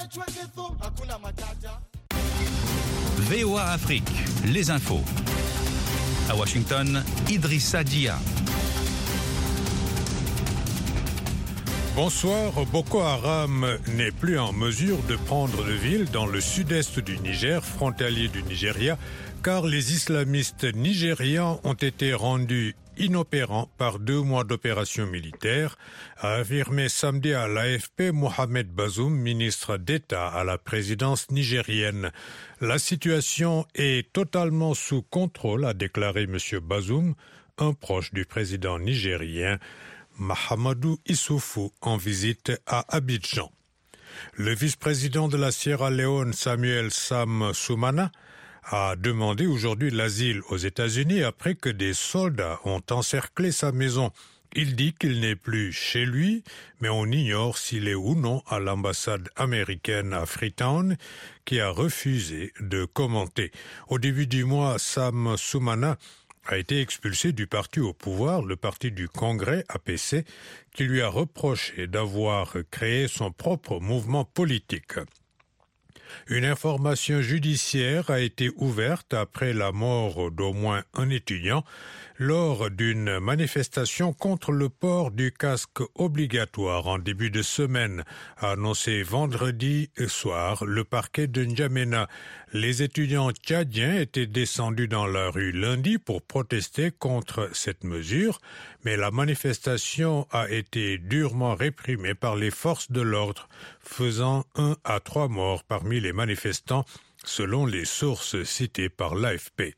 VOA Afrique, les infos. À Washington, Idrissa Dia. Bonsoir. Boko Haram n'est plus en mesure de prendre de villes dans le sud-est du Niger, frontalier du Nigeria, car les islamistes nigérians ont été rendus inopérants par 2 mois d'opérations militaires, a affirmé samedi à l'AFP Mohamed Bazoum, ministre d'État à la présidence nigérienne. La situation est totalement sous contrôle, a déclaré M. Bazoum, un proche du président nigérien, Mahamadou Issoufou, en visite à Abidjan. Le vice-président de la Sierra Leone, Samuel Sam Soumana, a demandé aujourd'hui l'asile aux États-Unis après que des soldats ont encerclé sa maison. Il dit qu'il n'est plus chez lui, mais on ignore s'il est ou non à l'ambassade américaine à Freetown, qui a refusé de commenter. Au début du mois, Sam Soumana a été expulsé du parti au pouvoir, le parti du Congrès, APC, qui lui a reproché d'avoir créé son propre mouvement politique. Une information judiciaire a été ouverte après la mort d'au moins un étudiant lors d'une manifestation contre le port du casque obligatoire en début de semaine, a annoncé vendredi soir le parquet de N'Djamena. Les étudiants tchadiens étaient descendus dans la rue lundi pour protester contre cette mesure, mais la manifestation a été durement réprimée par les forces de l'ordre, faisant 1 à 3 morts parmi les manifestants, selon les sources citées par l'AFP.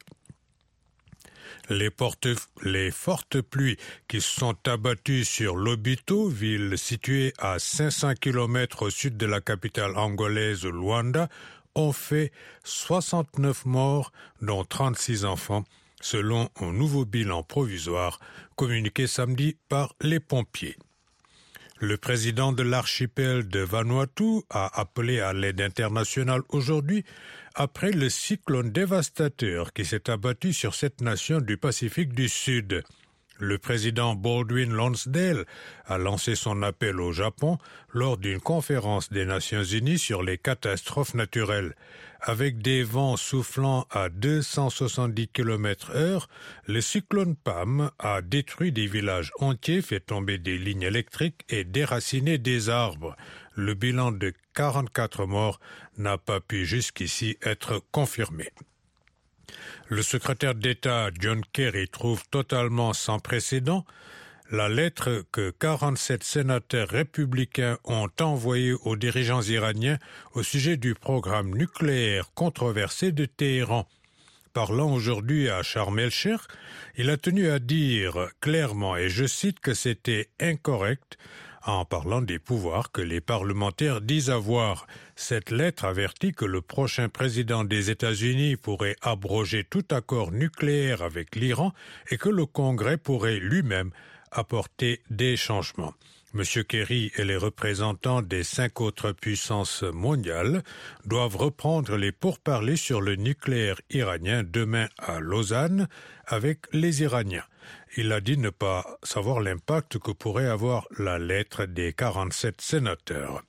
Les fortes pluies qui se sont abattues sur Lobito, ville située à 500 km au sud de la capitale angolaise Luanda, ont fait 69 morts, dont 36 enfants, selon un nouveau bilan provisoire communiqué samedi par les pompiers. Le président de l'archipel de Vanuatu a appelé à l'aide internationale aujourd'hui après le cyclone dévastateur qui s'est abattu sur cette nation du Pacifique du Sud. Le président Baldwin Lonsdale a lancé son appel au Japon lors d'une conférence des Nations Unies sur les catastrophes naturelles. Avec des vents soufflant à 270 km/h, le cyclone Pam a détruit des villages entiers, fait tomber des lignes électriques et déraciné des arbres. Le bilan de 44 morts n'a pas pu jusqu'ici être confirmé. Le secrétaire d'État John Kerry trouve totalement sans précédent la lettre que 47 sénateurs républicains ont envoyée aux dirigeants iraniens au sujet du programme nucléaire controversé de Téhéran. Parlant aujourd'hui à Sharm el-Sheikh, il a tenu à dire clairement, et je cite, que c'était incorrect en parlant des pouvoirs que les parlementaires disent avoir. Cette lettre avertit que le prochain président des États-Unis pourrait abroger tout accord nucléaire avec l'Iran et que le Congrès pourrait lui-même apporter des changements. M. Kerry et les représentants des 5 autres puissances mondiales doivent reprendre les pourparlers sur le nucléaire iranien demain à Lausanne avec les Iraniens. Il a dit ne pas savoir l'impact que pourrait avoir la lettre des 47 sénateurs.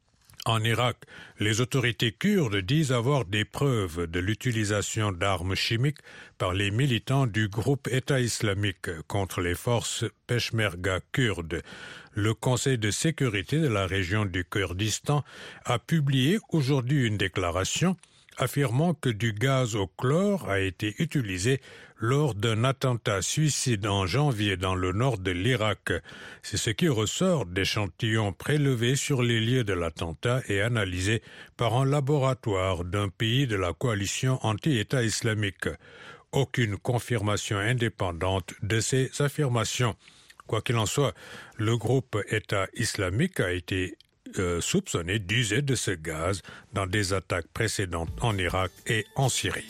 En Irak, les autorités kurdes disent avoir des preuves de l'utilisation d'armes chimiques par les militants du groupe État islamique contre les forces Peshmerga kurdes. Le Conseil de sécurité de la région du Kurdistan a publié aujourd'hui une déclaration affirmant que du gaz au chlore a été utilisé lors d'un attentat suicide en janvier dans le nord de l'Irak. C'est ce qui ressort d'échantillons prélevés sur les lieux de l'attentat et analysés par un laboratoire d'un pays de la coalition anti-État islamique. Aucune confirmation indépendante de ces affirmations. Quoi qu'il en soit, le groupe État islamique a été soupçonné d'user de ce gaz dans des attaques précédentes en Irak et en Syrie.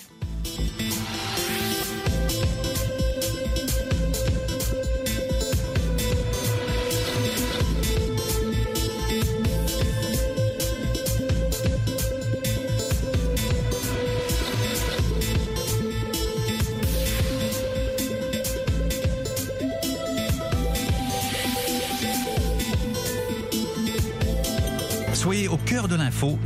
Soyez au cœur de l'info